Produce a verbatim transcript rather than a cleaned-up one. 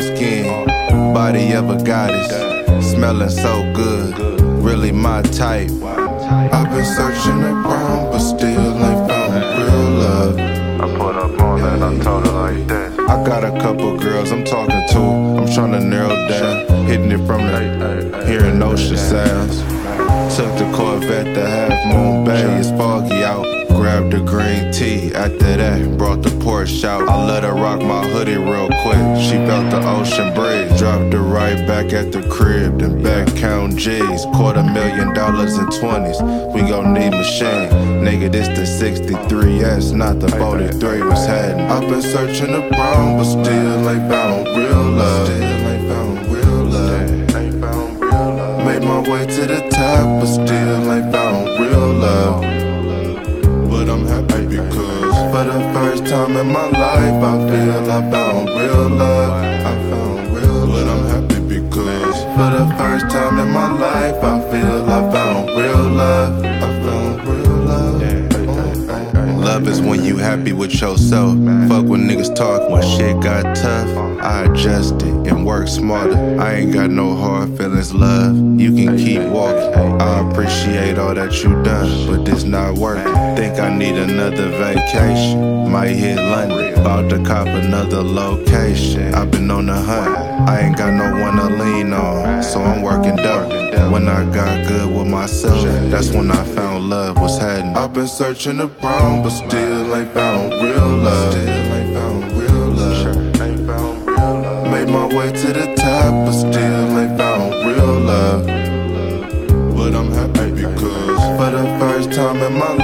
skin, body of a goddess, smelling so good, really my type. I've been searching around, but still ain't found real love. I put up on that, I told her like this. I got a couple girls I'm talking to, I'm tryna narrow down, hitting it from the hearing ocean sounds. Took the Corvette to Half Moon Bay, it's foggy out. Grabbed the green tea, after that, brought the Porsche out. I let her rock my hoodie real quick, she felt the ocean breeze. Dropped her right back at the crib, then back count G's. Quarter million dollars in twenties, we gon' need machine. Nigga, this the sixty-three S, not the forty-three was heading. I've been searching around, but still ain't found real love. Still ain't found real love. Ain't found real love. Made my way to the top, but still ain't found real love. But I'm happy because for the first time in my life I feel I found real love. I found real love. But I'm happy because for the first time in my life I feel I found real love. I found real love. Love is when you happy with yourself. Fuck when niggas talk when shit got tough. I adjusted and work smarter. I ain't got no hard feelings, love. You can keep walking. I appreciate all that you done, but this not working. Think I need another vacation. Might hit London, about to cop another location. I've been on the hunt, I ain't got no one to lean on, so I'm working dope. When I got good with myself, that's when I found love was hiding. I've been searching around, but still ain't found real love. Still ain't found real love. Made my way to the top, but still ain't found real love. But I'm happy because for the first time in my life